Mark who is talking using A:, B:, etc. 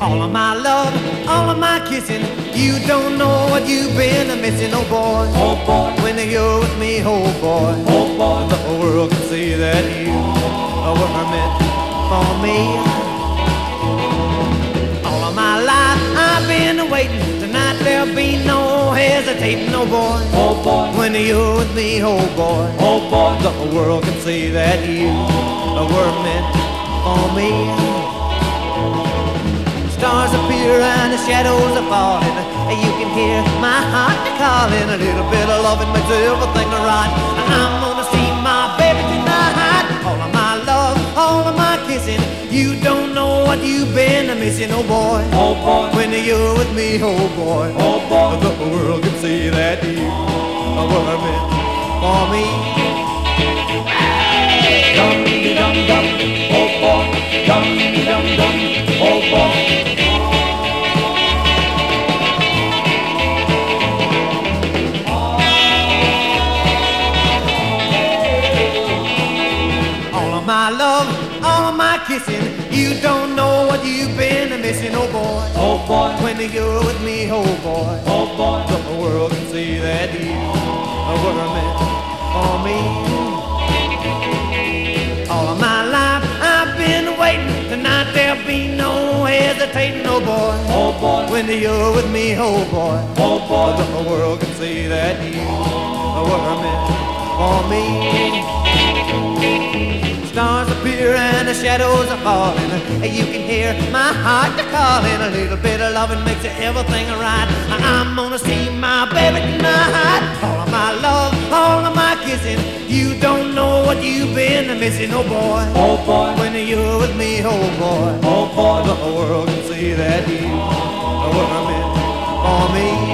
A: All of my love, all of my kissing, you don't know what you've been missing, oh boy.
B: Oh boy,
A: When you're with me, oh boy,
B: oh boy,
A: the whole world can see that you were meant for me. All of my life I've been waiting. Tonight there'll be no hesitating, oh boy.
B: oh boy,
A: When you're with me, oh boy,
B: oh boy,
A: the whole world can see that you were meant for me. Stars appear and the shadows are falling. You can hear my heart calling. A little bit of loving makes everything right. I'm gonna see my baby tonight. All of my love, all of my kissing. You don't know what you've been missing, oh boy.
B: oh boy,
A: When you're with me, oh boy,
B: oh boy,
A: the world can see that you were meant for me.
B: dum dum dum, oh boy, dum dum dum, oh boy.
A: All of my love, all of my kissing, you don't know what you've been missing, oh boy.
B: Oh boy,
A: When you're with me, oh boy,
B: oh boy,
A: the world can see that you were meant for me. All of my life I've been waiting. Tonight there'll be no hesitating, oh boy.
B: oh boy,
A: When you're with me, oh boy,
B: oh boy,
A: the world can see that you were meant for me. Stars appear and the shadows are falling. You can hear my heart calling. A little bit of loving makes everything right. I'm gonna see my baby tonight. All of my love, all of my kissing. You don't know what you've been missing, oh boy.
B: oh boy,
A: When you're with me, oh boy,
B: oh boy,
A: the world can see that you were meant for me.